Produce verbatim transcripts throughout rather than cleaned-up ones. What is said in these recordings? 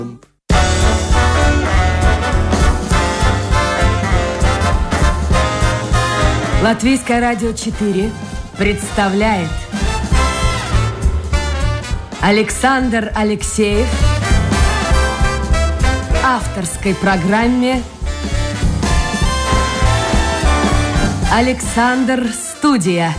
Латвийское радио четыре представляет Александр Алексеев в авторской программе «Александр Студия».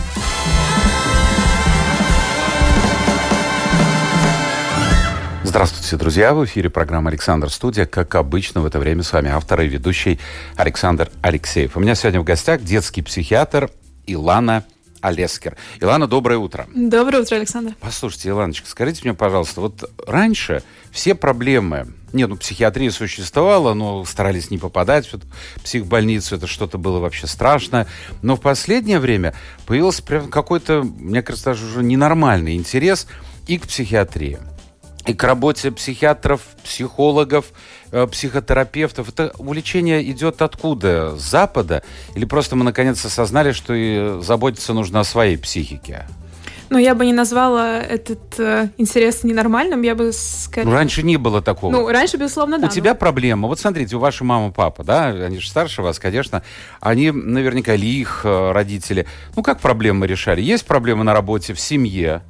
Здравствуйте, друзья! В эфире программа «Александр Студия». Как обычно, в это время с вами автор и ведущий Александр Алексеев. У меня сегодня в гостях детский психиатр Илана Алескер. Илана, доброе утро. Доброе утро, Александр. Послушайте, Иланочка, скажите мне, пожалуйста, вот раньше все проблемы... Нет, ну, психиатрия существовала, но старались не попадать в психбольницу, это что-то было вообще страшное. Но в последнее время появился прям какой-то, мне кажется, даже уже ненормальный интерес и к психиатрии, и к работе психиатров, психологов, э, психотерапевтов. Это увлечение идет откуда? С Запада? Или просто мы наконец осознали, что и заботиться нужно о своей психике? Ну, я бы не назвала этот э, интерес ненормальным, я бы скорее... Ну, раньше не было такого. Ну, раньше, безусловно, да. У тебя но... проблема. Вот смотрите, у вашей мамы, папа, да, они же старше вас, конечно, они наверняка, или их э, родители, ну, как проблемы решали? Есть проблемы на работе, в семье?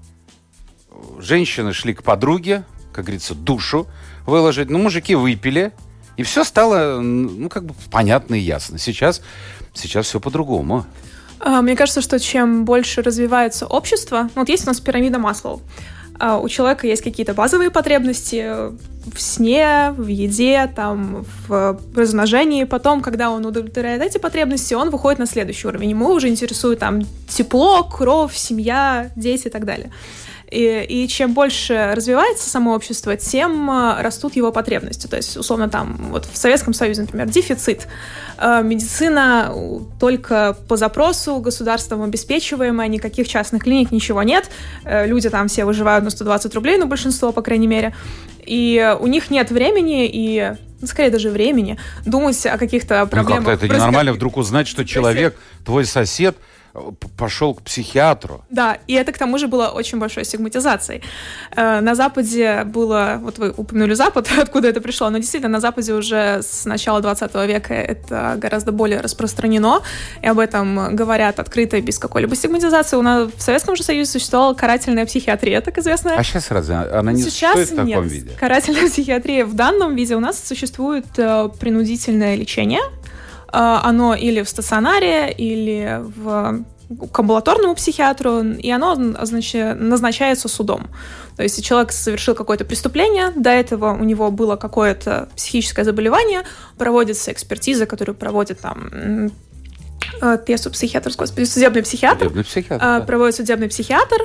Женщины шли к подруге, как говорится, душу выложить. Ну, мужики выпили, и все стало, ну, как бы понятно и ясно. Сейчас, сейчас все по-другому. Мне кажется, что чем больше развивается общество... Ну, вот есть у нас пирамида Маслоу. У человека есть какие-то базовые потребности в сне, в еде, там, в размножении. Потом, когда он удовлетворяет эти потребности, он выходит на следующий уровень. Ему уже интересует там тепло, кровь, семья, дети и так далее. И, и чем больше развивается само общество, тем растут его потребности. То есть, условно, там, вот в Советском Союзе, например, дефицит. Медицина только по запросу, государством обеспечиваемая, никаких частных клиник, ничего нет. Люди там все выживают на сто двадцать рублей, ну, большинство, по крайней мере. И у них нет времени и... скорее даже времени, думать о каких-то проблемах. Ну как-то это ненормально вдруг узнать, что человек, твой сосед, пошел к психиатру. Да, и это к тому же было очень большой стигматизацией. На Западе было, вот вы упомянули Запад, откуда это пришло, но действительно на Западе уже с начала двадцатого века это гораздо более распространено, и об этом говорят открыто, без какой-либо стигматизации. У нас в Советском же Союзе существовала карательная психиатрия, так известная. А сейчас разве она не сейчас существует в таком нет. виде? Карательная психиатрия в данном виде у нас существует принудительное лечение. Оно или в стационаре, или в, к амбулаторному психиатру, и оно значит, назначается судом. То есть, если человек совершил какое-то преступление, до этого у него было какое-то психическое заболевание, проводится экспертиза, которую проводит там... Я психиатр, господи, судебный психиатр. Судебный психиатр, да. Проводит судебный психиатр,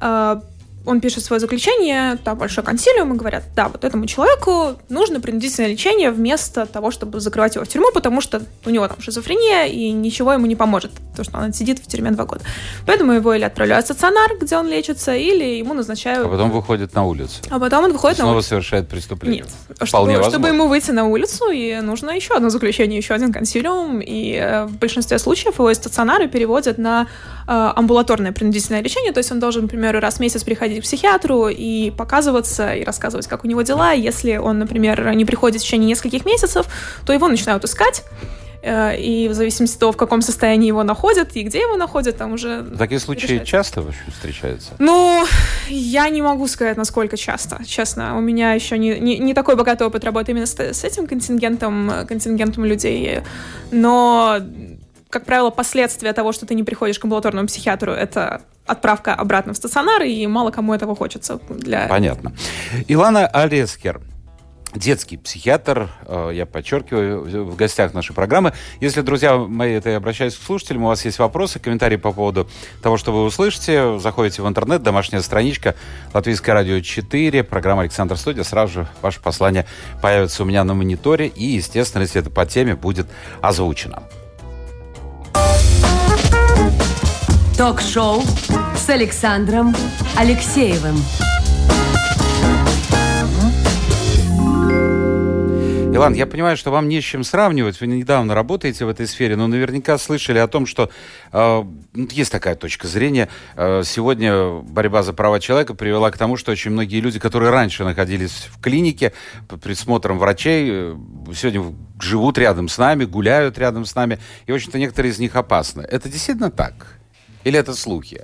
он пишет свое заключение, там большой консилиум, и говорят, да, вот этому человеку нужно принудительное лечение вместо того, чтобы закрывать его в тюрьму, потому что у него там шизофрения, и ничего ему не поможет, потому что он сидит в тюрьме два года. Поэтому его или отправляют в стационар, где он лечится, или ему назначают... А потом выходит на улицу. А потом он выходит на улицу. Снова совершает преступление. Нет. Вполне чтобы, возможно. чтобы ему выйти на улицу, и нужно еще одно заключение, еще один консилиум, и в большинстве случаев его из стационара переводят на э, амбулаторное принудительное лечение, то есть он должен, например, раз в месяц приходить к психиатру и показываться, и рассказывать, как у него дела. Если он, например, не приходит в течение нескольких месяцев, то его начинают искать, и в зависимости от того, в каком состоянии его находят и где его находят, там уже... Такие случаи решается. Часто вообще встречаются? Ну, я не могу сказать, насколько часто, честно. У меня еще не, не, не такой богатый опыт работы именно с, с этим контингентом, контингентом людей, но... Как правило, последствия того, что ты не приходишь к амбулаторному психиатру, это отправка обратно в стационар, и мало кому этого хочется. Для... Понятно. Илана Алескер, детский психиатр, я подчеркиваю, в гостях нашей программы. Если, друзья мои, это я обращаюсь к слушателям, у вас есть вопросы, комментарии по поводу того, что вы услышите, заходите в интернет, домашняя страничка Латвийское радио четыре, программа «Александр Студия», сразу же ваше послание появится у меня на мониторе, и, естественно, если это по теме, будет озвучено. Ток-шоу с Александром Алексеевым. Илан, я понимаю, что вам не с чем сравнивать. Вы недавно работаете в этой сфере, но наверняка слышали о том, что э, есть такая точка зрения. Э, сегодня борьба за права человека привела к тому, что очень многие люди, которые раньше находились в клинике под присмотром врачей, э, сегодня живут рядом с нами, гуляют рядом с нами. И, в общем-то, некоторые из них опасны. Это действительно так? Или это слухи?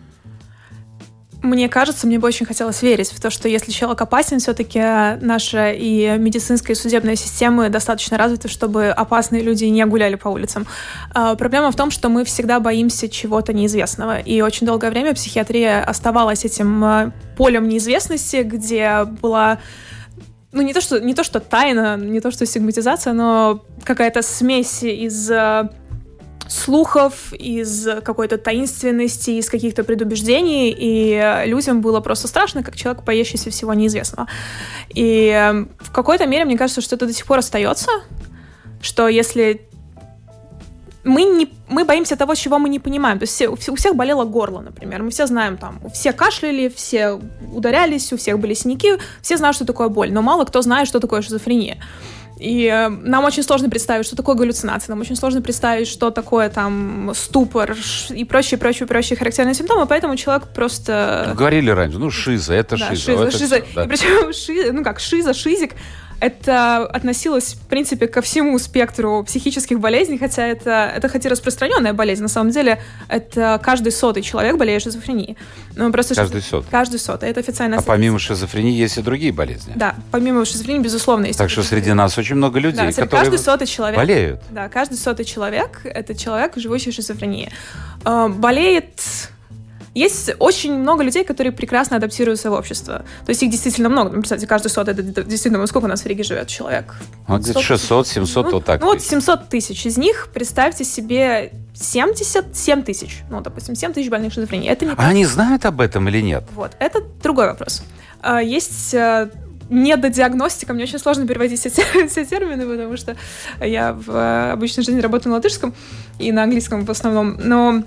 Мне кажется, мне бы очень хотелось верить в то, что если человек опасен, все-таки наша и медицинская, и судебная системы достаточно развиты, чтобы опасные люди не гуляли по улицам. А, проблема в том, что мы всегда боимся чего-то неизвестного. И очень долгое время психиатрия оставалась этим полем неизвестности, где была... Ну, не то, что, не то, что тайна, не то, что стигматизация, но какая-то смесь из... слухов, из какой-то таинственности, из каких-то предубеждений, и людям было просто страшно, как человек, боящийся всего неизвестного. И в какой-то мере, мне кажется, что это до сих пор остается, что если... Мы, не, мы боимся того, чего мы не понимаем. То есть все, у всех болело горло, например. Мы все знаем, там, все кашляли, все ударялись, у всех были синяки, все знают, что такое боль, но мало кто знает, что такое шизофрения. И э, нам очень сложно представить, что такое галлюцинация, нам очень сложно представить, что такое там ступор и прочие, прочие, прочие характерные симптомы, поэтому человек просто... Говорили раньше, ну, шиза, это да, шиза. шиза, это шиза. Все, да. И причем, шиза, ну как, шиза, шизик, это относилось, в принципе, ко всему спектру психических болезней, хотя это, это хоть и распространенная болезнь, на самом деле это каждый сотый человек болеет шизофренией. Но просто каждый шиз... сотый? Каждый сотый, это официальная А помимо шизофрении есть и другие болезни? Да, помимо шизофрении, безусловно, есть. Так что среди нас очень много людей, да, которые каждый сотый человек, болеют. Да, каждый сотый человек — это человек, живущий с шизофренией. Э, болеет... Есть очень много людей, которые прекрасно адаптируются в общество. То есть их действительно много. Ну, представьте, каждый сотый, это действительно, сколько у нас в Риге живет человек? А где-то шестьсот семьсот, ну, вот так. Ну, вот семьсот тысяч. Из них, представьте себе, семьдесят семь тысяч. Ну, допустим, семь тысяч больных шизофренией. Это не а они знают об этом или нет? Вот, это другой вопрос. Есть... недодиагностика. Мне очень сложно переводить все, все термины, потому что я в обычной жизни работаю на латышском и на английском в основном. Но...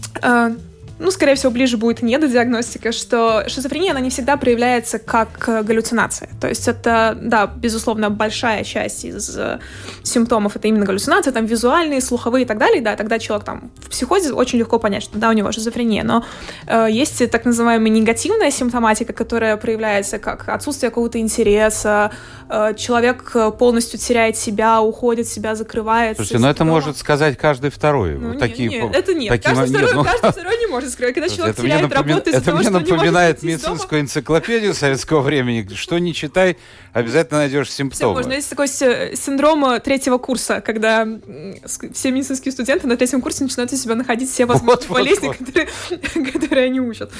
Ну, скорее всего, ближе будет недодиагностика, что шизофрения, она не всегда проявляется как галлюцинация. То есть это, да, безусловно, большая часть из э, симптомов — это именно галлюцинации, там визуальные, слуховые и так далее. Да, тогда человек там в психозе очень легко понять, что да, у него шизофрения. Но э, есть так называемая негативная симптоматика, которая проявляется как отсутствие какого-то интереса, э, человек полностью теряет себя, уходит, себя закрывает. Слушайте, но это может сказать каждый второй. Ну, такие, нет, нет, это нет. Такие, каждый, нет, второй, ну... каждый второй не может скрывать. Когда человек это теряет напомин... работу из-за это того, мне что напоминает не может медицинскую энциклопедию советского времени. Что не читай, обязательно найдешь симптомы. Все можно. Есть такой синдром третьего курса, когда все медицинские студенты на третьем курсе начинают у себя находить все возможные вот, болезни, вот, вот. Которые, которые они учат.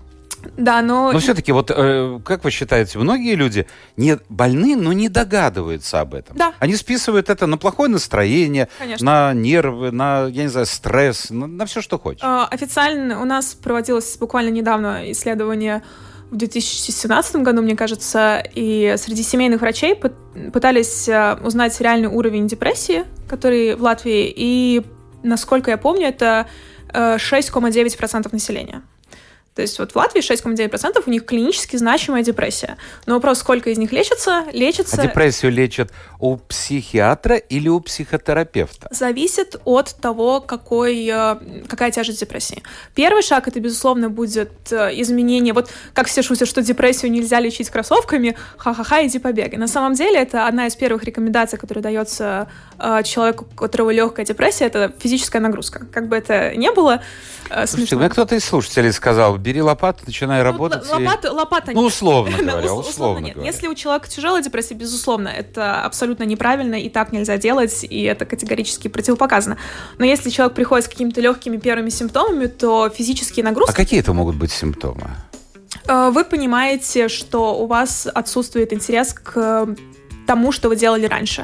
Да, но... Но все-таки, вот э, как вы считаете, многие люди не больны, но не догадываются об этом? Да. Они списывают это на плохое настроение, конечно, на нервы, на, я не знаю, стресс, на, на все, что хочешь. Э, официально у нас проводилось буквально недавно исследование в две тысячи семнадцатом году, мне кажется, и среди семейных врачей пытались узнать реальный уровень депрессии, который в Латвии, и, насколько я помню, это шесть целых девять десятых процента населения. То есть вот в Латвии шесть целых девять десятых процента у них клинически значимая депрессия. Но вопрос, сколько из них лечится, лечится... А депрессию лечат у психиатра или у психотерапевта? Зависит от того, какой, какая тяжесть депрессии. Первый шаг — это, безусловно, будет изменение... Вот как все шутят, что депрессию нельзя лечить кроссовками, ха-ха-ха, иди побегай. На самом деле это одна из первых рекомендаций, которая дается человеку, у которого легкая депрессия, это физическая нагрузка. Как бы это ни было... Слушайте, мне кто-то из слушателей сказал, бери лопату, начинай ну, работать. Лопата, и... лопата ну, условно нет. говоря, условно, условно нет. говоря. Если у человека тяжелая депрессия, безусловно, это абсолютно неправильно, и так нельзя делать, и это категорически противопоказано. Но если человек приходит с какими-то легкими первыми симптомами, то физические нагрузки... А какие это могут быть симптомы? Вы понимаете, что у вас отсутствует интерес к тому, что вы делали раньше.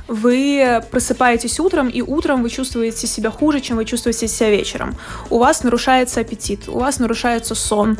Вы просыпаетесь утром, и утром вы чувствуете себя хуже, чем вы чувствуете себя вечером. У вас нарушается аппетит, у вас нарушается сон.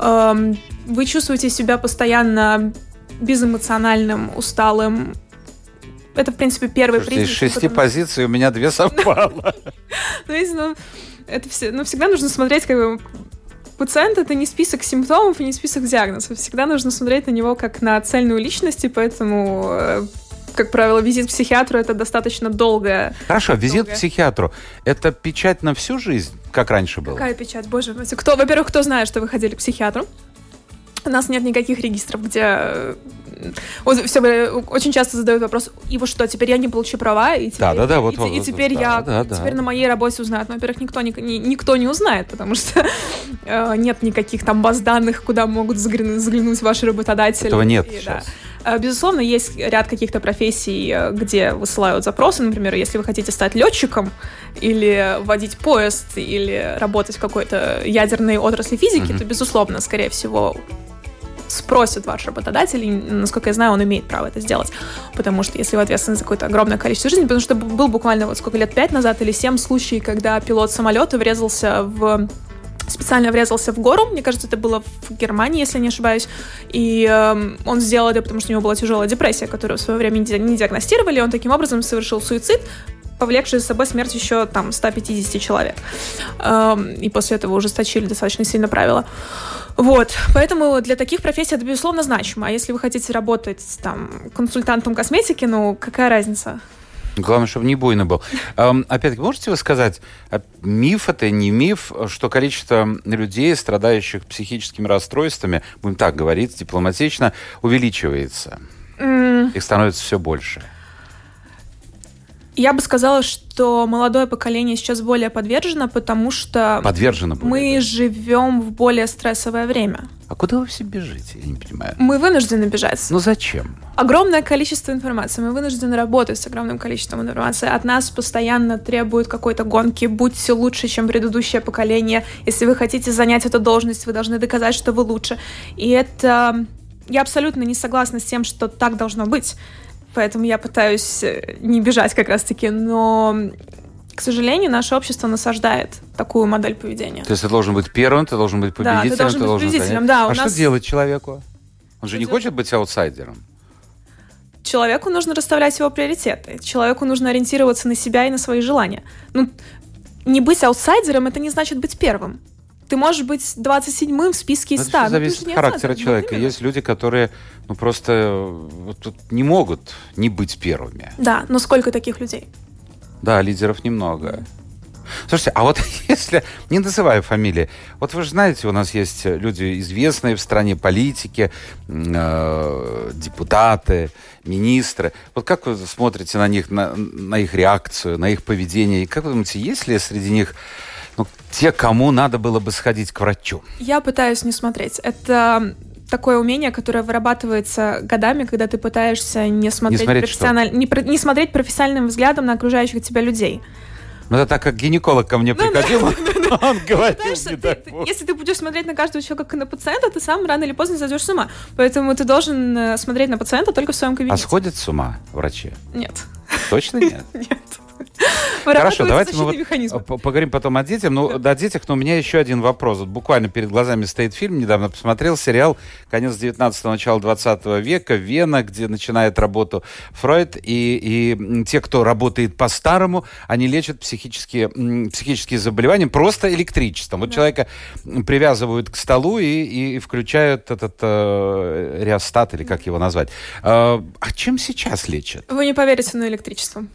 Вы чувствуете себя постоянно безэмоциональным, усталым. Это, в принципе, первый признак. Из шести позиций у меня две совпало. Ну, это всегда нужно смотреть, как бы... Пациент — это не список симптомов и не список диагнозов. Всегда нужно смотреть на него как на цельную личность, и поэтому... как правило, визит к психиатру — это достаточно долгая... Хорошо, визит долгая. к психиатру — это печать на всю жизнь, как раньше было? Какая печать? Боже мой. Кто, во-первых, кто знает, что вы ходили к психиатру? У нас нет никаких регистров, где... Вот, все, очень часто задают вопрос: и вот что, теперь я не получу права, и теперь, да, да, да, вот, и, вот, и теперь да, я да, да. теперь на моей работе узнают. Но, во-первых, никто не, ни, никто не узнает, потому что э, нет никаких там баз данных, куда могут заглянуть, заглянуть ваши работодатели. Этого нет и, сейчас. Да. Безусловно, есть ряд каких-то профессий, где высылают запросы. Например, если вы хотите стать летчиком или водить поезд, или работать в какой-то ядерной отрасли физики, mm-hmm. то, безусловно, скорее всего, спросит ваш работодатель, и, насколько я знаю, он имеет право это сделать, потому что если вы ответственны за какое-то огромное количество жизней, потому что был буквально вот сколько лет, пять назад или семь случаев, когда пилот самолета врезался в... специально врезался в гору, мне кажется, это было в Германии, если не ошибаюсь, и э, он сделал это, потому что у него была тяжелая депрессия, которую в свое время не диагностировали, и он таким образом совершил суицид, повлекший за собой смерть еще там ста пятидесяти человек. Эм, и после этого ужесточили достаточно сильно правила. Вот, поэтому для таких профессий это, безусловно, значимо. А если вы хотите работать там консультантом косметики, ну, какая разница? Главное, чтобы не буйно был. Эм, опять-таки, можете вы сказать, миф это, не миф, что количество людей, страдающих психическими расстройствами, будем так говорить, дипломатично, увеличивается? Mm. Их становится все больше. Я бы сказала, что молодое поколение сейчас более подвержено, потому что подвержено более, мы да. живем в более стрессовое время. А куда вы все бежите? Я не понимаю. Мы вынуждены бежать. Ну зачем? Огромное количество информации. Мы вынуждены работать с огромным количеством информации. От нас постоянно требуют какой-то гонки. Будьте лучше, чем предыдущее поколение. Если вы хотите занять эту должность, вы должны доказать, что вы лучше. И это... Я абсолютно не согласна с тем, что так должно быть. Поэтому я пытаюсь не бежать как раз-таки, но, к сожалению, наше общество насаждает такую модель поведения. То есть ты должен быть первым, ты должен быть победителем. Да, ты должен ты быть должен победителем, да. А у что нас... делать человеку? Он же не делать? хочет быть аутсайдером. Человеку нужно расставлять его приоритеты. Человеку нужно ориентироваться на себя и на свои желания. Ну, не быть аутсайдером — это не значит быть первым. Ты можешь быть двадцать седьмым в списке из ста. Это зависит от характера человека. Вот есть люди, которые ну, просто вот, не могут не быть первыми. Да, но сколько таких людей? Да, лидеров немного. Слушайте, а вот если, не называю фамилии, вот вы же знаете, у нас есть люди известные в стране, политики, э, депутаты, министры. Вот как вы смотрите на них, на, на их реакцию, на их поведение? И как вы думаете, есть ли среди них ну, те, кому надо было бы сходить к врачу? Я пытаюсь не смотреть. Это такое умение, которое вырабатывается годами, когда ты пытаешься не смотреть, не смотреть, профессиональ... не, не смотреть профессиональным взглядом на окружающих тебя людей. Ну, это так, как гинеколог ко мне приходил, он говорил, не дай бог. Если ты будешь смотреть на каждого человека как на пациента, ты сам рано или поздно сойдешь с ума. Поэтому ты должен смотреть на пациента только в своем кабинете. А сходят с ума врачи? Нет. Точно нет? Нет. Хорошо, давайте мы вот поговорим потом о детях. Ну, да. о детях, но у меня еще один вопрос. Вот буквально перед глазами стоит фильм, недавно посмотрел сериал «Конец девятнадцатого, начало двадцатого века», Вена, где начинает работу Фройд, и, и те, кто работает по-старому, они лечат психические, психические заболевания просто электричеством. Вот да. человека привязывают к столу и, и включают этот э, реостат, или как его назвать. Э, а чем сейчас лечат? Вы не поверите, но электричеством.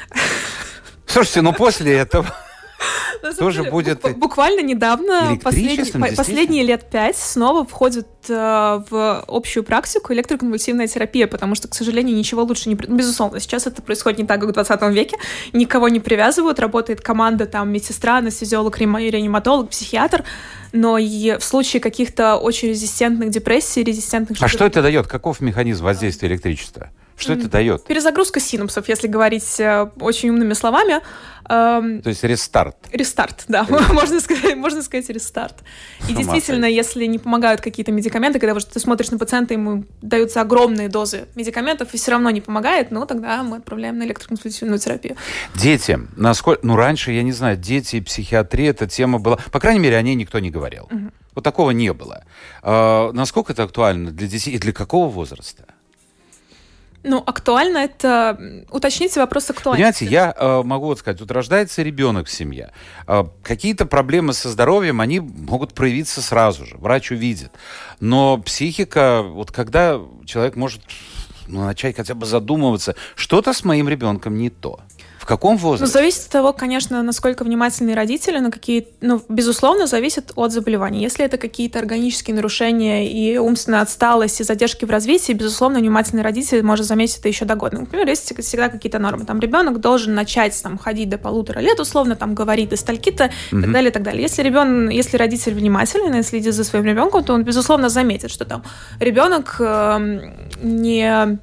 Слушайте, ну после этого тоже деле, будет... Буквально недавно, последние, последние лет пять, снова входит э, в общую практику электроконвульсивная терапия, потому что, к сожалению, ничего лучше не... Безусловно, сейчас это происходит не так, как в двадцатом веке. Никого не привязывают, работает команда, там, медсестра, анестезиолог, реаниматолог, психиатр, но и в случае каких-то очень резистентных депрессий, резистентных... А что это дает? Каков механизм воздействия электричества? Что это дает? Перезагрузка синапсов, если говорить э, очень умными словами. Эм, То есть рестарт. Рестарт, да, можно сказать, можно сказать рестарт. И Сама действительно, сказать. Если не помогают какие-то медикаменты, когда вот ты смотришь на пациента, ему даются огромные дозы медикаментов, и все равно не помогает, ну тогда мы отправляем на электроконвульсивную терапию. Дети, насколько, ну раньше, я не знаю, дети и психиатрия, эта тема была, по крайней мере, о ней никто не говорил. Угу. Вот такого не было. А, насколько это актуально для детей и для какого возраста? Ну, актуально это... Уточните вопрос актуальности. Понимаете, я э, могу вот сказать, вот рождается ребенок в семье. Э, какие-то проблемы со здоровьем, они могут проявиться сразу же. Врач увидит. Но психика, вот когда человек может ну, начать хотя бы задумываться, что-то с моим ребенком не то. В каком возрасте? Ну, зависит от того, конечно, насколько внимательны родители, на какие, ну, безусловно, зависит от заболеваний. Если это какие-то органические нарушения и умственная отсталость, и задержки в развитии, безусловно, внимательный родитель может заметить это еще до года. Например, есть всегда какие-то нормы. Там ребенок должен начать там, ходить до полутора лет, условно, там говорит до стольки-то, и так далее, и так далее. Если ребенок, если родитель внимательный и следит за своим ребенком, то он, безусловно, заметит, что там ребенок э, не...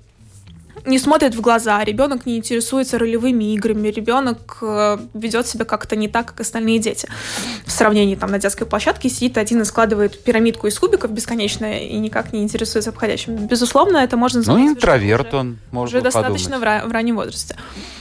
не смотрит в глаза, ребенок не интересуется ролевыми играми, ребенок э, ведет себя как-то не так, как остальные дети. В сравнении там на детской площадке сидит один и складывает пирамидку из кубиков бесконечно и никак не интересуется обходящим. Безусловно, это можно заметить. Ну, интроверт уже, он, можно уже достаточно в, в раннем возрасте.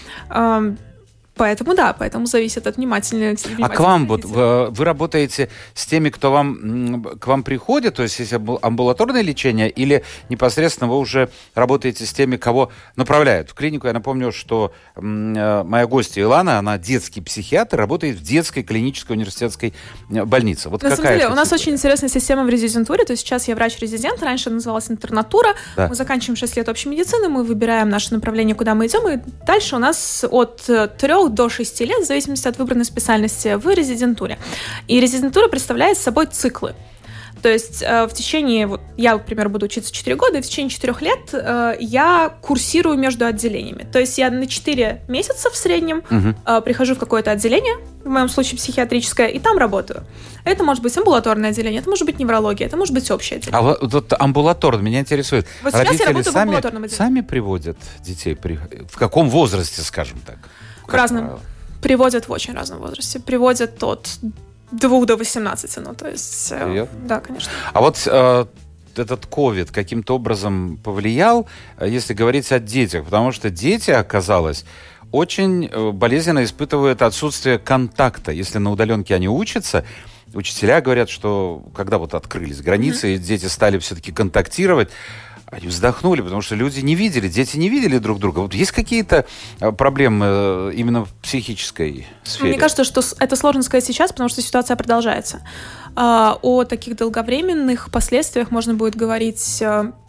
Эм, Поэтому да, поэтому зависит от внимательности. А к вам вот вы, вы работаете с теми, кто вам к вам приходит, то есть есть амбулаторное лечение, или непосредственно вы уже работаете с теми, кого направляют в клинику? Я напомню, что моя гостья Илана, она детский психиатр, работает в детской клинической университетской больнице. Вот на какая самом деле, у нас очень интересная система в резидентуре, то есть сейчас я врач-резидент, раньше называлась интернатура, да. Мы заканчиваем шесть лет общей медицины, мы выбираем наше направление, куда мы идем, и дальше у нас от трех до шести лет, в зависимости от выбранной специальности, в резидентуре. И резидентура представляет собой циклы. То есть э, в течение, вот, я, например, буду учиться четыре года, и в течение четырех лет э, я курсирую между отделениями. То есть я на четыре месяца в среднем угу. э, прихожу в какое-то отделение, в моем случае психиатрическое, и там работаю. Это может быть амбулаторное отделение, это может быть неврология, это может быть общее отделение. А вот, вот амбулаторно меня интересует. Вот сейчас родители я работаю сами, в амбулаторном отделении. Сами приводят детей? При... В каком возрасте, скажем так? В разном. Правило? Приводят в очень разном возрасте. Приводят от двух до восемнадцати, ну, то есть... Серьезно? Да, конечно. А вот э, этот ковид каким-то образом повлиял, если говорить о детях? Потому что дети, оказалось, очень болезненно испытывают отсутствие контакта. Если на удаленке они учатся, учителя говорят, что когда вот открылись границы, mm-hmm. и дети стали все-таки контактировать, они вздохнули, потому что люди не видели, дети не видели друг друга. Вот есть какие-то проблемы именно в психической сфере? Мне кажется, что это сложно сказать сейчас, потому что ситуация продолжается. О таких долговременных последствиях можно будет говорить,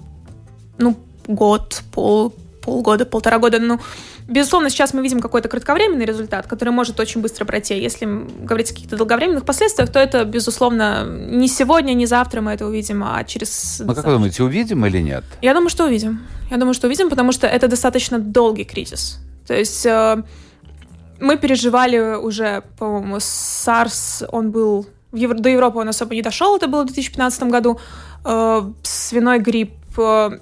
ну, год, пол, полгода, полтора года, ну, безусловно, сейчас мы видим какой-то кратковременный результат, который может очень быстро пройти. Если говорить о каких-то долговременных последствиях, то это, безусловно, не сегодня, не завтра мы это увидим, а через... Ну, как вы думаете, увидим или нет? Я думаю, что увидим. Я думаю, что увидим, потому что это достаточно долгий кризис. То есть э, мы переживали уже, по-моему, SARS, он был... Евро... До Европы он особо не дошел, это было в две тысячи пятнадцатом году. Э, свиной грипп... Э,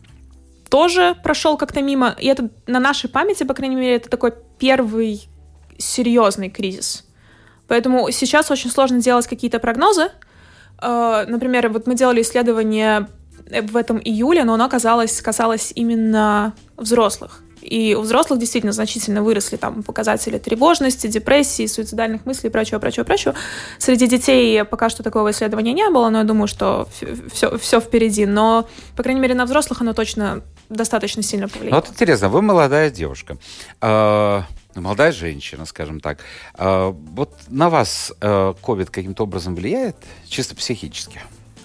тоже прошел как-то мимо. И это на нашей памяти, по крайней мере, это такой первый серьезный кризис. Поэтому сейчас очень сложно делать какие-то прогнозы. Например, вот мы делали исследование в этом июле, но оно оказалось, касалось именно взрослых. И у взрослых действительно значительно выросли там показатели тревожности, депрессии, суицидальных мыслей и прочего, прочего, прочего. Среди детей пока что такого исследования не было, но я думаю, что все, все впереди. Но, по крайней мере, на взрослых оно точно достаточно сильно повлияло. Вот интересно, вы молодая девушка, э, молодая женщина, скажем так. Э, вот на вас ковид э, каким-то образом влияет, чисто психически?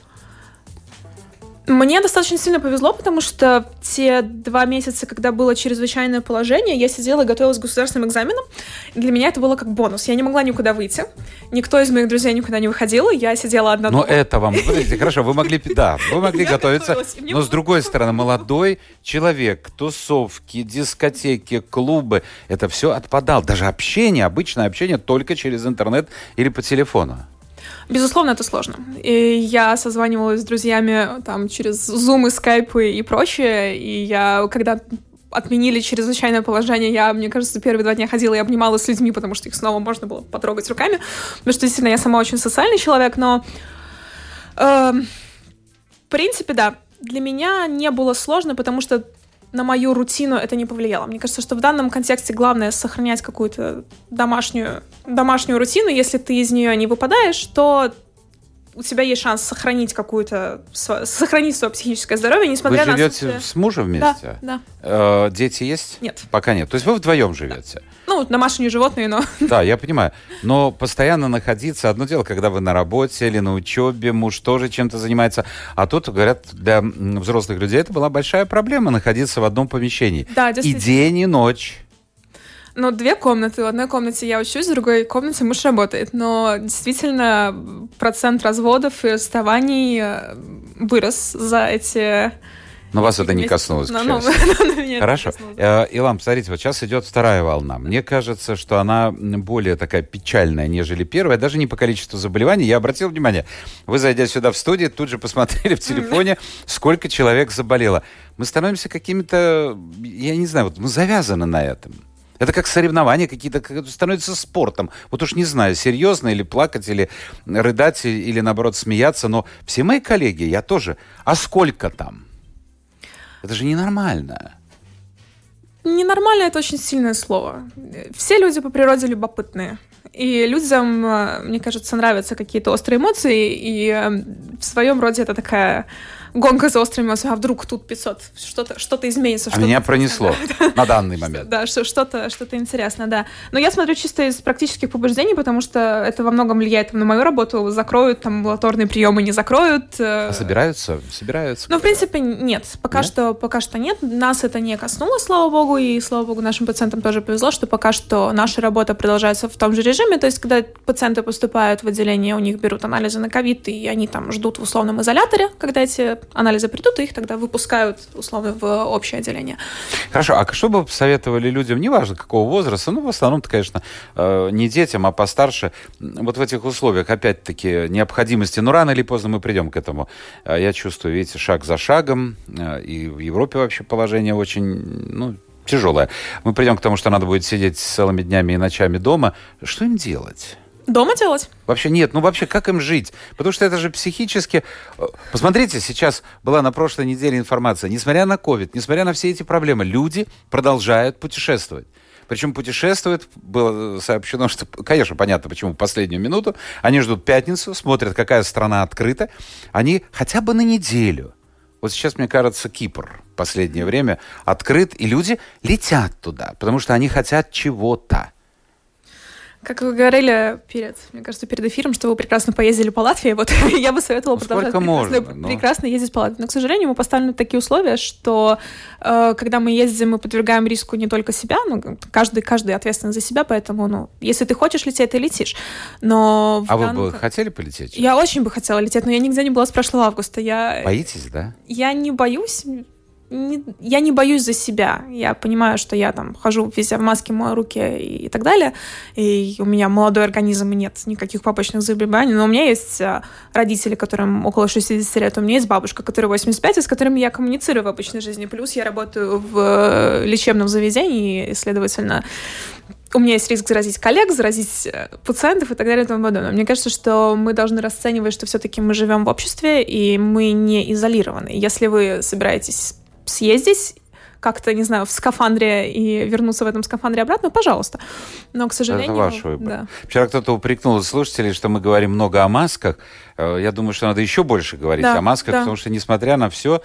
Мне достаточно сильно повезло, потому что те два месяца, когда было чрезвычайное положение, я сидела и готовилась к государственным экзаменам. И для меня это было как бонус. Я не могла никуда выйти. Никто из моих друзей никуда не выходил. Я сидела одна дома. Но это вам... Подождите, хорошо, вы могли... Да, вы могли готовиться. Но с другой стороны, молодой человек, тусовки, дискотеки, клубы, это все отпадало. Даже общение, обычное общение только через интернет или по телефону. Безусловно, это сложно. И я созванивалась с друзьями там через Zoom и Skype и прочее, и я, когда отменили чрезвычайное положение, я, мне кажется, первые два дня ходила и обнималась с людьми, потому что их снова можно было потрогать руками, потому что, действительно, я сама очень социальный человек, но э, в принципе, да, для меня не было сложно, потому что на мою рутину это не повлияло. Мне кажется, что в данном контексте главное сохранять какую-то домашнюю, домашнюю рутину. Если ты из нее не выпадаешь, то у тебя есть шанс сохранить какую-то, сохранить свое психическое здоровье, несмотря вы на... Вы живете отсутствие... с мужем вместе? Да, да. Э, дети есть? Нет. Пока нет. То есть вы вдвоем живете? Да. Ну, домашние животные, но... Да, я понимаю. Но постоянно находиться... Одно дело, когда вы на работе или на учебе, муж тоже чем-то занимается. А тут, говорят, для взрослых людей это была большая проблема находиться в одном помещении. Да, и день, и ночь. Ну, две комнаты. В одной комнате я учусь, в другой комнате муж работает. Но действительно процент разводов и расставаний вырос за эти... Но вас это не коснулось, no, к no, счастью. no, no, Хорошо. Э, Илам, смотрите, вот сейчас идет вторая волна. Мне кажется, что она более такая печальная, нежели первая. Даже не по количеству заболеваний. Я обратил внимание, вы, зайдя сюда в студию, тут же посмотрели в телефоне, сколько человек заболело. Мы становимся какими-то, я не знаю, вот мы завязаны на этом. Это как соревнования какие-то, как становится спортом. Вот уж не знаю, серьезно или плакать, или рыдать, или, наоборот, смеяться. Но все мои коллеги, я тоже. А сколько там? Это же ненормально. Ненормально — это очень сильное слово. Все люди по природе любопытные. И людям, мне кажется, нравятся какие-то острые эмоции. И в своем роде это такая... гонка за острыми эмоциями, а вдруг тут пятьсот, что-то, что-то изменится. А что-то меня пронесло на данный момент. Да, что-то, что-то интересно, да. Но я смотрю чисто из практических побуждений, потому что это во многом влияет на мою работу. Закроют, там, амбулаторные приемы не закроют. А собираются? Собираются? Ну, в принципе, нет. Пока нет? что, пока что нет. Нас это не коснулось, слава богу, и, слава богу, нашим пациентам тоже повезло, что пока что наша работа продолжается в том же режиме. То есть, когда пациенты поступают в отделение, у них берут анализы на ковид, и они там ждут в условном изоляторе, когда эти анализы придут, и их тогда выпускают, условно, в общее отделение. Хорошо, а что бы посоветовали людям, неважно какого возраста, ну, в основном-то, конечно, не детям, а постарше, вот в этих условиях, опять-таки, необходимости, но рано или поздно мы придем к этому. Я чувствую, видите, шаг за шагом, и в Европе вообще положение очень, ну, тяжелое. Мы придем к тому, что надо будет сидеть целыми днями и ночами дома. Что им делать? Дома делать? Вообще нет, ну вообще как им жить? Потому что это же психически... Посмотрите, сейчас была на прошлой неделе информация. Несмотря на ковид, несмотря на все эти проблемы, люди продолжают путешествовать. Причем путешествуют, было сообщено, что, конечно, понятно, почему в последнюю минуту. Они ждут пятницу, смотрят, какая страна открыта. Они хотя бы на неделю. Вот сейчас, мне кажется, Кипр в последнее время открыт, и люди летят туда, потому что они хотят чего-то. Как вы говорили перед, мне кажется, перед эфиром, что вы прекрасно поездили по Латвии, вот я бы советовала ну, продолжать можно, прекрасно, но... прекрасно ездить по Латвии. Но, к сожалению, мы поставлены такие условия, что э, когда мы ездим, мы подвергаем риску не только себя, ну, каждый, каждый ответственен за себя, поэтому, ну, если ты хочешь лететь, ты летишь. Но а данном... вы бы хотели полететь? Я очень бы хотела лететь, но я нигде не была с прошлого августа. Я... Боитесь, да? Я не боюсь... Не, я не боюсь за себя. Я понимаю, что я там хожу везде в маске, мою руки и, и так далее. И у меня молодой организм, и нет никаких побочных заболеваний. Но у меня есть родители, которым около шестидесяти лет. У меня есть бабушка, которой восемьдесят пять, и с которыми я коммуницирую в обычной жизни. Плюс я работаю в лечебном заведении, и, следовательно, у меня есть риск заразить коллег, заразить пациентов и так далее и тому подобное. Мне кажется, что мы должны расценивать, что все-таки мы живем в обществе, и мы не изолированы. Если вы собираетесь съездить как-то, не знаю, в скафандре и вернуться в этом скафандре обратно, пожалуйста. Но, к сожалению... Это ваш выбор. Да. Вчера кто-то упрекнул слушателей, что мы говорим много о масках. Я думаю, что надо еще больше говорить да, о масках, да. потому что, несмотря на все,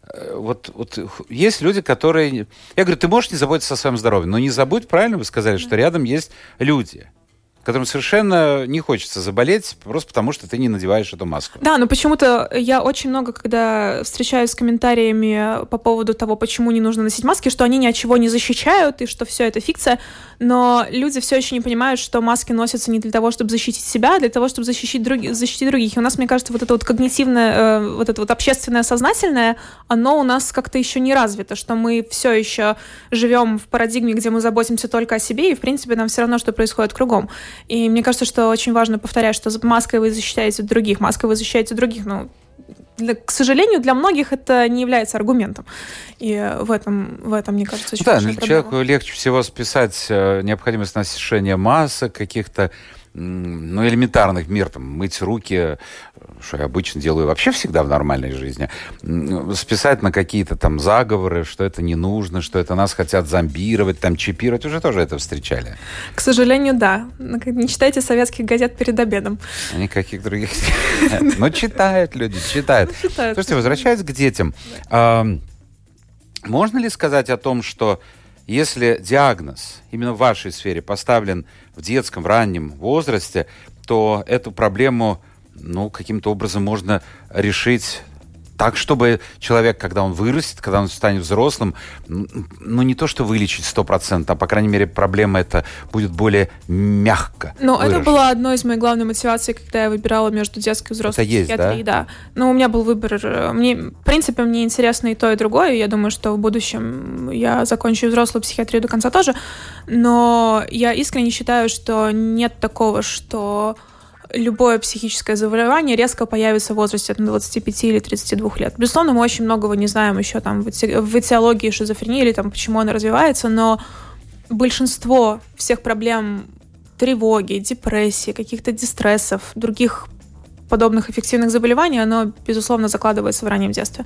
вот, вот есть люди, которые... Я говорю, ты можешь не заботиться о своем здоровье, но не забудь, правильно вы сказали, да. что рядом есть люди, которым совершенно не хочется заболеть, просто потому что ты не надеваешь эту маску. Да, но почему-то я очень много, когда встречаюсь с комментариями по поводу того, почему не нужно носить маски, что они ни от чего не защищают, и что все это фикция, но люди все еще не понимают, что маски носятся не для того, чтобы защитить себя, а для того, чтобы защитить, друг... защитить других. И у нас, мне кажется, вот это вот когнитивное, э, вот это вот общественное, сознательное, оно у нас как-то еще не развито, что мы все еще живем в парадигме, где мы заботимся только о себе, и, в принципе, нам все равно, что происходит кругом. И мне кажется, что очень важно повторять, что маской вы защищаете других, маской вы защищаете других, но, для, к сожалению, для многих это не является аргументом. И в этом, в этом мне кажется, очень да, большая проблема. Человеку легче всего списать необходимость ношения масок, каких-то ну, элементарных мер, там, мыть руки, что я обычно делаю вообще всегда в нормальной жизни, списать на какие-то там заговоры, что это не нужно, что это нас хотят зомбировать, там чипировать, уже тоже это встречали? К сожалению, да. Не читайте советских газет перед обедом. Никаких других. Но читают люди, читают. Слушайте, возвращаясь к детям, можно ли сказать о том, что если диагноз именно в вашей сфере поставлен в детском, в раннем возрасте, то эту проблему, ну, каким-то образом можно решить так, чтобы человек, когда он вырастет, когда он станет взрослым, ну, не то что вылечить сто процентов, а, по крайней мере, проблема эта будет более мягко Но выражена. это была одной из моих главных мотиваций, когда я выбирала между детской и взрослой это есть, психиатрией. Да? Да. Но у меня был выбор. Мне, в принципе, мне интересно и то, и другое. Я думаю, что в будущем я закончу взрослую психиатрию до конца тоже. Но я искренне считаю, что нет такого, что любое психическое заболевание резко появится в возрасте от двадцати пяти или тридцати двух лет. Безусловно, мы очень многого не знаем еще там в этиологии шизофрении или там, почему она развивается, но большинство всех проблем тревоги, депрессии, каких-то дистрессов, других подобных эффективных заболеваний, оно, безусловно, закладывается в раннем детстве.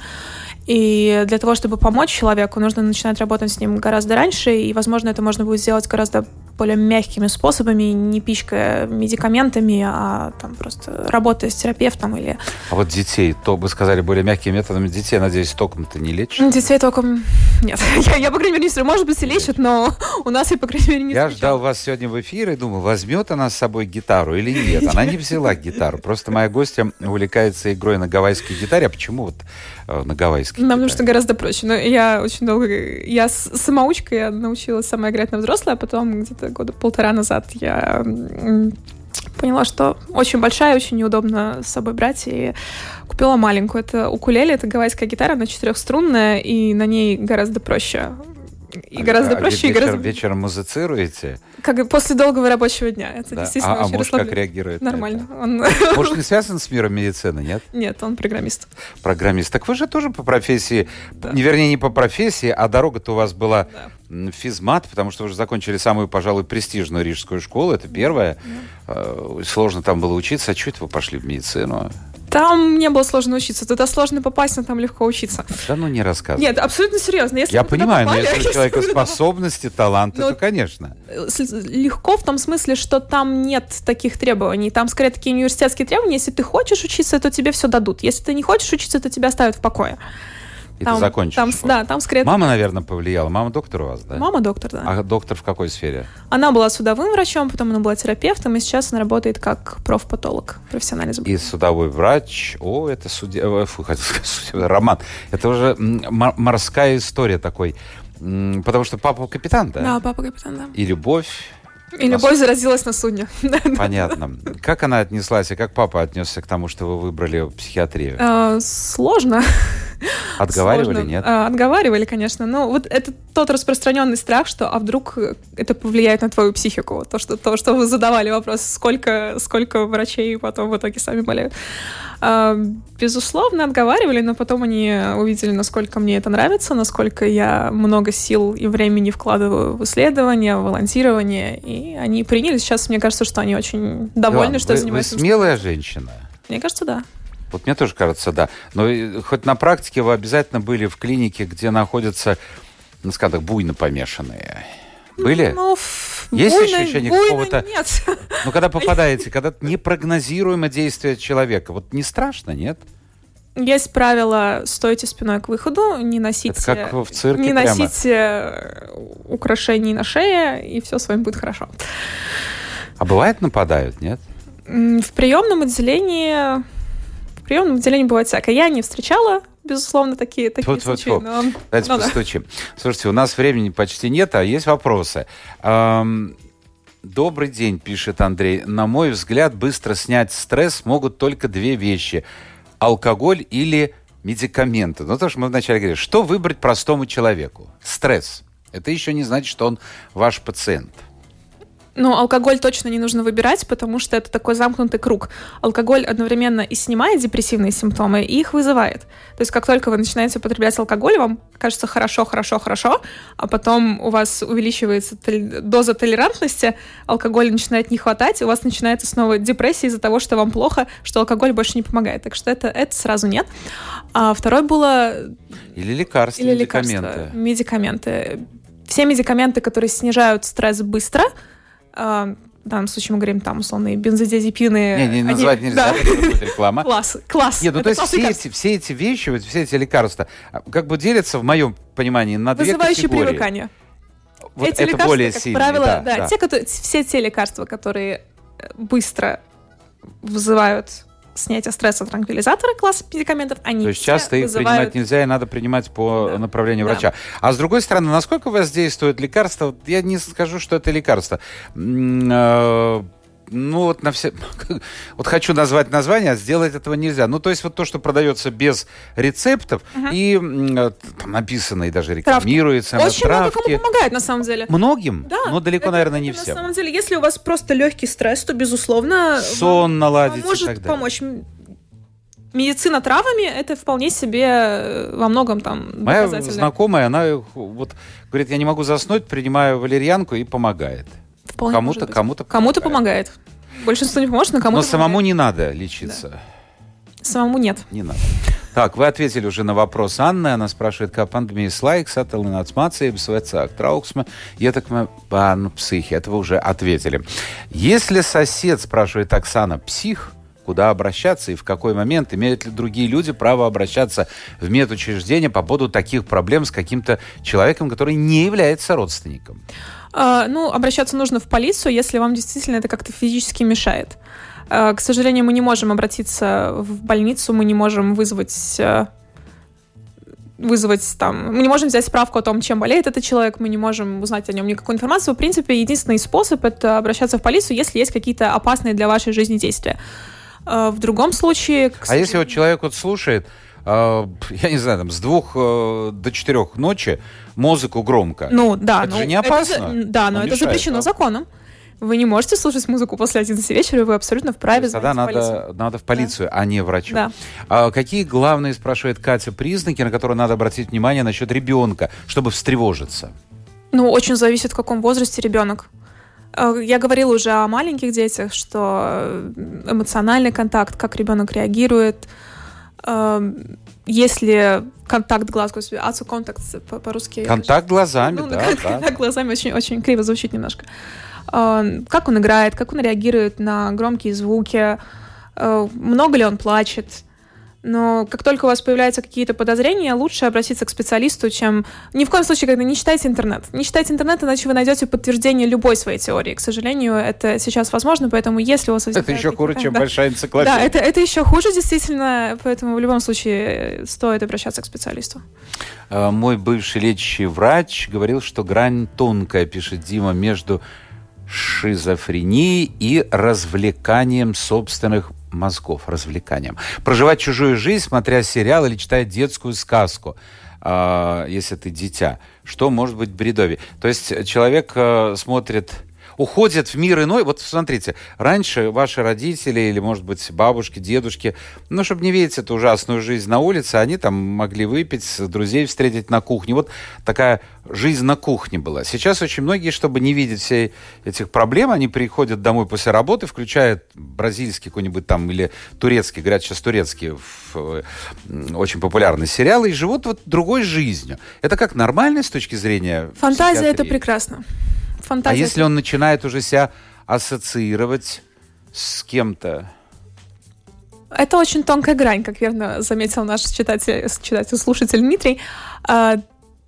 И для того, чтобы помочь человеку, нужно начинать работать с ним гораздо раньше, и, возможно, это можно будет сделать гораздо более мягкими способами, не пичкая медикаментами, а там просто работая с терапевтом или... А вот детей, то вы сказали, более мягкими методами детей, надеюсь, током-то не лечат? Детей током нет. Я, я, по крайней мере, не встречала. Может быть, и лечат, но у нас, я, по крайней мере, не Я встречала. ждал вас сегодня в эфир и думал, возьмет она с собой гитару или нет. Она не взяла гитару. Просто моя гостья увлекается игрой на гавайской гитаре. А почему вот э, на гавайской Нам гитаре? потому что гораздо проще. Но я очень долго... Я с- самоучка, я научилась сама играть на взрослой, а потом где-то года полтора назад я м, поняла, что очень большая, очень неудобно с собой брать, и купила маленькую. Это укулеле, это гавайская гитара, она четырехструнная, и на ней гораздо проще. И гораздо а, проще, а и гораздо... вечером музицируете? Как после долгого рабочего дня. Это Да. действительно А, а очень муж как расслабляет. реагирует? на Нормально. это? Он... Может, не связан с миром медицины, нет? Нет, он программист. Программист. Так вы же тоже по профессии, Да. не, вернее, не по профессии, а дорога-то у вас была Да. м, физмат, потому что вы же закончили самую, пожалуй, престижную рижскую школу, это первая. Э, Сложно там было учиться. А что это вы пошли в медицину? Там не было сложно учиться. Туда сложно попасть, но там легко учиться. Да ну не рассказывай. Нет, абсолютно серьезно. Если Я вы туда понимаю, попали, но если у человека вы туда способности, таланты, Ну, то, конечно. с- легко в том смысле, что там нет таких требований. Там скорее такие университетские требования. Если ты хочешь учиться, то тебе все дадут. Если ты не хочешь учиться, то тебя оставят в покое. И Там- ты закончишь. Там, школу. да, там скорее... Мама, наверное, повлияла. Мама доктор у вас, да? Мама доктор, да. А доктор в какой сфере? Она была судовым врачом, потом она была терапевтом, и сейчас она работает как профпатолог, профессиональный зуб. И судовой врач. О, это судья... э, Фу, хотел сказать, судья- роман. Это уже м, м- морская история такой. М, Потому что папа капитан, да? Да, папа капитан, да. И любовь. И любовь заразилась на судне. Понятно. Как она отнеслась, и как папа отнесся к тому, что вы выбрали психиатрию? А, Сложно. Отговаривали, Сложно. нет? А, Отговаривали, конечно. Но вот это тот распространенный страх, что а вдруг это повлияет на твою психику. То, что, то, что вы задавали вопрос, сколько, сколько врачей потом в итоге сами болеют. А, Безусловно, отговаривали, но потом они увидели, насколько мне это нравится, насколько я много сил и времени вкладываю в исследования, в волонтирование, и они приняли. Сейчас мне кажется, что они очень довольны, Иван, что я вы, занимаюсь. вы смелая женщина. Мне кажется, да. Вот мне тоже кажется, да. Но э, хоть на практике вы обязательно были в клинике, где находятся, ну, скажем так, буйно помешанные. Были? Ну, ф- Есть буйно- ощущение буйно какого-то- Нет. Ну, когда попадаете, когда непрогнозируемо действие человека, вот не страшно, нет? Есть правило: стойте спиной к выходу, не носите, Это как в цирке не прямо. носите э, украшений на шее, и все с вами будет хорошо. А бывает нападают, нет? М, В приемном отделении, в приемном отделении бывает всякое. Я не встречала, безусловно, такие, такие случаи. Тьфу-тьфу-тьфу. Но... Давайте ну да. постучим. Слушайте, у нас времени почти нет, а есть вопросы. Ам, Добрый день, пишет Андрей. На мой взгляд, быстро снять стресс могут только две вещи. Алкоголь или медикаменты. Ну, то, что мы вначале говорили. Что выбрать простому человеку? Стресс. Это еще не значит, что он ваш пациент. Ну, алкоголь точно не нужно выбирать, потому что это такой замкнутый круг. Алкоголь одновременно и снимает депрессивные симптомы, и их вызывает. То есть как только вы начинаете употреблять алкоголь, вам кажется хорошо, хорошо, хорошо, а потом у вас увеличивается толь- доза толерантности, алкоголя начинает не хватать, и у вас начинается снова депрессия из-за того, что вам плохо, что алкоголь больше не помогает. Так что это, это сразу нет. А второе было... Или лекарства, Или медикаменты. лекарства, медикаменты. Все медикаменты, которые снижают стресс быстро, в данном случае мы говорим там условные бензодиазепины. Не, не они... назвать нельзя, да. это будет реклама. Класс, класс. Нет, ну то есть все эти, все эти вещи, вот все эти лекарства, как бы делятся, в моем понимании, на две вызывающие категории. привыкание. Вот эти это лекарства, более как сильные, правило, да, да, да. Те, которые, все те лекарства, которые быстро вызывают снятие стресса, транквилизаторы, класс медикаментов, они То есть все часто их вызывают... принимать нельзя, и надо принимать по Да. направлению Да. врача. А с другой стороны, насколько воздействует лекарство? Вот я не скажу, что это лекарство. М, э, Ну, вот на все... Вот хочу назвать название, а сделать этого нельзя. Ну, то есть вот то, что продается без рецептов, Мгм. и м, там написано, и даже рекламируется. на Очень много травки. кому помогает, на самом деле. Многим? Да, Но далеко, это- наверное, не это всем. На самом деле, если у вас просто легкий стресс, то, безусловно, Сон вам наладить и может так далее. помочь. Медицина травами — это вполне себе э, во многом там Моя доказательно. знакомая, она э, вот говорит, я не могу заснуть, принимаю валерьянку, и помогает. Вполне Кому-то, может быть. кому-то Кому-то помогает. Большинству не поможет, но кому-то Но самому помогает. не надо лечиться. Самому нет. Не надо. Так, вы ответили уже на вопрос Анны. Она спрашивает, kā pandēmijas laiks attālināts mācības, vecāku trauksme, ietekme bērnu psihi. Это вы уже ответили. Если сосед, спрашивает Оксана, псих, куда обращаться и в какой момент? Имеют ли другие люди право обращаться в медучреждение по поводу таких проблем с каким-то человеком, который не является родственником? А, ну, обращаться нужно в полицию, если вам действительно это как-то физически мешает. А, к сожалению, мы не можем обратиться в больницу, мы не можем вызвать... а, вызвать там... Мы не можем взять справку о том, чем болеет этот человек, мы не можем узнать о нем никакую информацию. В принципе, единственный способ — это обращаться в полицию, если есть какие-то опасные для вашей жизни действия. А, в другом случае... к А если вот человек вот слушает, э, я не знаю, там, с двух э, до четырех ночи музыку громко, Ну, да. это ну, же не опасно? это за- да, но Он это мешает, запрещено да? законом. Вы не можете слушать музыку после одиннадцати вечера, и вы абсолютно То вправе есть тогда звонить в полицию. надо, надо в полицию, а не врачу. Да. А какие главные, спрашивает Катя, признаки, на которые надо обратить внимание насчет ребенка, чтобы встревожиться? Ну, очень зависит, в каком возрасте ребенок. Э, Я говорила уже о маленьких детях, что эмоциональный контакт, как ребенок реагирует, э, если контакт глаз, господи, ацу контакт по- по-русски. Контакт глазами, Ну, да, контакт да. глазами очень, очень криво звучит немножко. Э, Как он играет, как он реагирует на громкие звуки, э, много ли он плачет. Но как только у вас появляются какие-то подозрения, лучше обратиться к специалисту, чем... Ни в коем случае, когда не читайте интернет. Не читайте интернет, иначе вы найдете подтверждение любой своей теории. К сожалению, это сейчас возможно, поэтому если у вас Это возникает еще хуже, какие-то- чем да. большая энциклопедия. Да, это, это еще хуже, действительно, поэтому в любом случае стоит обращаться к специалисту. А, Мой бывший лечащий врач говорил, что грань тонкая, пишет Дима, между шизофренией и развлеканием собственных мозгов. Развлеканием. Проживать чужую жизнь, смотря сериал или читая детскую сказку, а, если ты дитя, что может быть бредовее. То есть человек а, смотрит... уходят в мир иной. Вот смотрите, раньше ваши родители или, может быть, бабушки, дедушки, ну, чтобы не видеть эту ужасную жизнь на улице, они там могли выпить, друзей встретить на кухне. Вот такая жизнь на кухне была. Сейчас очень многие, чтобы не видеть всей этих проблем, они приходят домой после работы, включают бразильский какой-нибудь там или турецкий, говорят сейчас турецкий, в, очень популярный сериал, и живут вот другой жизнью. Это как нормально с точки зрения Фантазия — это психиатрии? прекрасно. А Фантазия если он начинает уже себя ассоциировать с кем-то? Это очень тонкая грань, как верно заметил наш читатель, читатель слушатель Дмитрий. А,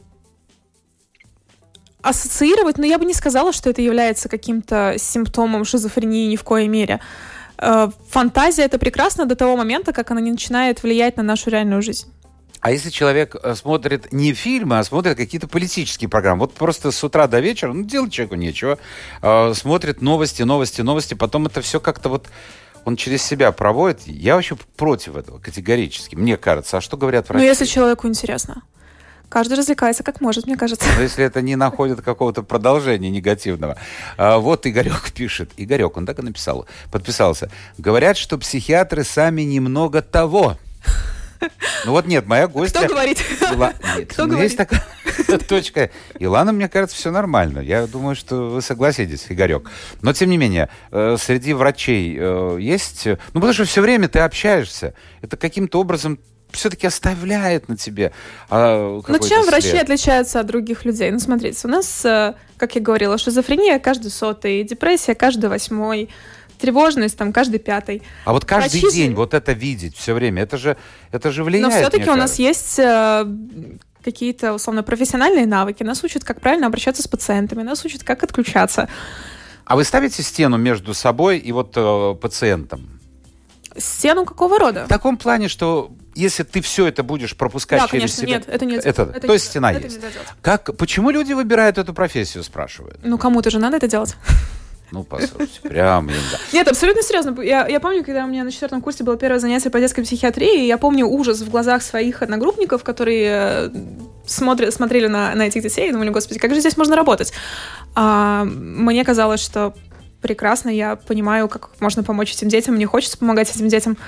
ассоциировать, но я бы не сказала, что это является каким-то симптомом шизофрении ни в коей мере. А, фантазия — это прекрасно до того момента, как она не начинает влиять на нашу реальную жизнь. А если человек э, смотрит не фильмы, а смотрит какие-то политические программы, вот просто с утра до вечера, ну, делать человеку нечего, э, смотрит новости, новости, новости, потом это все как-то вот он через себя проводит. Я вообще против этого категорически, мне кажется. А что говорят врачи? Ну, если человеку интересно. Каждый развлекается как может, мне кажется. Но если это не находит какого-то продолжения негативного. А, вот Игорек пишет. Игорек, он так и написал, подписался. Говорят, что психиатры сами немного того. Ну вот нет, моя гостья... Кто говорит? Ила... Нет, Кто ну, говорит? есть такая точка. Илана, мне кажется, все нормально. Я думаю, что вы согласитесь, Игорек. Но, тем не менее, э, среди врачей э, есть... Ну, потому что все время ты общаешься. Это каким-то образом все-таки оставляет на тебе а, Ну, чем след. врачи отличаются от других людей? Ну, смотрите, у нас, как я говорила, шизофрения каждый сотый, депрессия каждый восьмой, тревожность там каждый пятый. А вот каждый Врачи... день вот это видеть все время, это же, это же влияет. Но все-таки мне у нас кажется. есть э, какие-то, условно, профессиональные навыки. Нас учат, как правильно обращаться с пациентами, нас учат, как отключаться. А вы ставите стену между собой и вот э, пациентом? Стену какого рода? В таком плане, что если ты все это будешь пропускать Да, через конечно, себя... нет, это нет. Это, Это то есть нельзя, стена это есть. нельзя делать. Как, почему люди выбирают эту профессию, спрашивают? Ну, кому-то же надо это делать. Ну, послушайте, прям... Нет, абсолютно серьезно. Я, я помню, когда у меня на четвертом курсе было первое занятие по детской психиатрии, я помню ужас в глазах своих одногруппников, которые смотри, смотрели на, на этих детей и думали, господи, как же здесь можно работать? А, мне казалось, что прекрасно, я понимаю, как можно помочь этим детям, мне хочется помогать этим детям.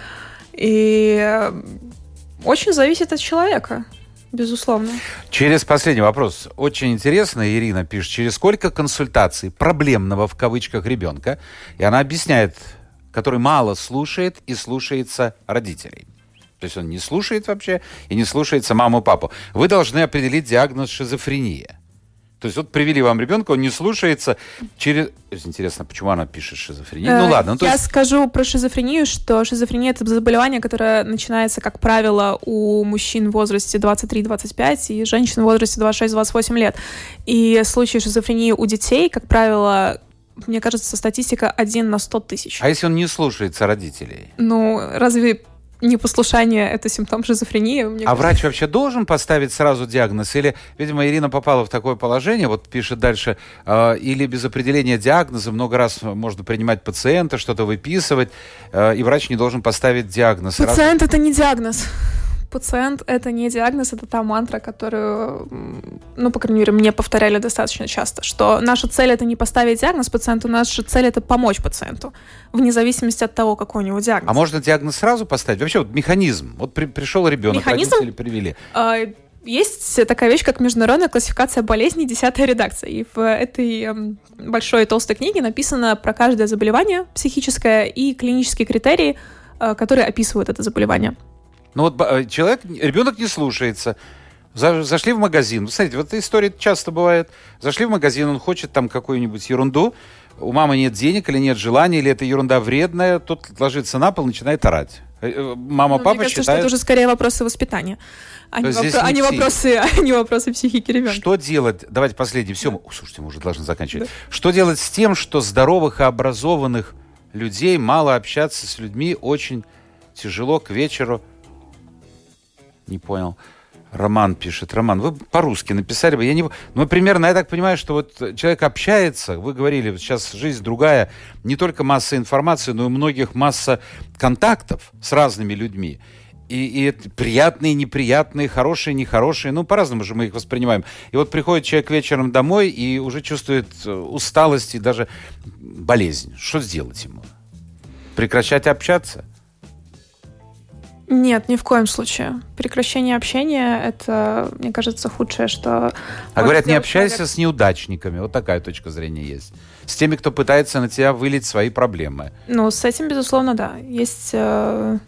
И очень зависит от человека, безусловно. Через последний вопрос. Очень интересно, Ирина пишет, через сколько консультаций проблемного в кавычках ребенка, и она объясняет, который мало слушает и слушается родителей. То есть он не слушает вообще и не слушается маму и папу. Вы должны определить диагноз шизофрения. То есть вот привели вам ребенка, он не слушается через... Интересно, почему она пишет шизофрения? Э, ну ладно. Ну, то я есть... скажу про шизофрению, что шизофрения — это заболевание, которое начинается, как правило, у мужчин в возрасте двадцать три - двадцать пять и женщин в возрасте двадцать шесть - двадцать восемь лет. И случаи шизофрении у детей, как правило, мне кажется, статистика один на сто тысяч. А если он не слушается родителей? Ну, разве... непослушание — это симптом шизофрении. Мне а кажется. врач вообще должен поставить сразу диагноз? Или, видимо, Ирина попала в такое положение, вот пишет дальше, э, или без определения диагноза много раз можно принимать пациента, что-то выписывать, э, и врач не должен поставить диагноз. Пациент — это не диагноз. Пациент — это не диагноз, это та мантра, которую, ну, по крайней мере, мне повторяли достаточно часто, что наша цель — это не поставить диагноз пациенту, наша цель — это помочь пациенту, вне зависимости от того, какой у него диагноз. А можно диагноз сразу поставить? Вообще вот механизм. Вот при, пришел ребенок, Механизм? родители привели. Есть такая вещь, как международная классификация болезней, десятая редакция. И в этой эм, большой толстой книге написано про каждое заболевание психическое и клинические критерии, э, которые описывают это заболевание. Ну вот человек, ребенок не слушается. За, зашли в магазин. Вы смотрите, вот эта история часто бывает. Зашли в магазин, он хочет там какую-нибудь ерунду. У мамы нет денег или нет желания, или эта ерунда вредная. Тот ложится на пол, начинает орать. Мама, ну, папа мне кажется, считает... что это уже скорее вопросы воспитания, а не, вопро... а не, вопросы, а не вопросы психики ребенка. Что делать? Давайте последний. Все, мы... слушайте, мы уже должны заканчивать. Да. Что делать с тем, что здоровых и образованных людей мало общаться с людьми, очень тяжело к вечеру? Не понял. Роман пишет. Роман, вы по-русски написали бы. Я не... Ну, примерно, я так понимаю, что вот человек общается, вы говорили, сейчас жизнь другая, не только масса информации, но и у многих масса контактов с разными людьми. И, и это приятные, неприятные, хорошие, нехорошие, ну, по-разному же мы их воспринимаем. И вот приходит человек вечером домой и уже чувствует усталость и даже болезнь. Что сделать ему? Прекращать общаться? Нет, ни в коем случае. Прекращение общения — это, мне кажется, худшее, что... А говорят, не общайся человек. С неудачниками. Вот такая точка зрения есть. С теми, кто пытается на тебя вылить свои проблемы. Ну, с этим, безусловно, да. Есть... Э...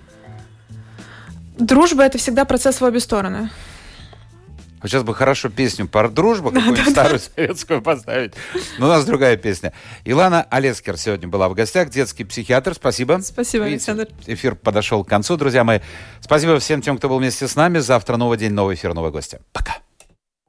Дружба — это всегда процесс в обе стороны. Сейчас бы хорошо песню про дружбу, какую-нибудь старую советскую поставить. Но у нас другая песня. Илана Олескер сегодня была в гостях, детский психиатр. Спасибо. Спасибо, Видите, Александр. Эфир подошел к концу, друзья мои. Спасибо всем тем, кто был вместе с нами. Завтра новый день, новый эфир, новые гости. Пока.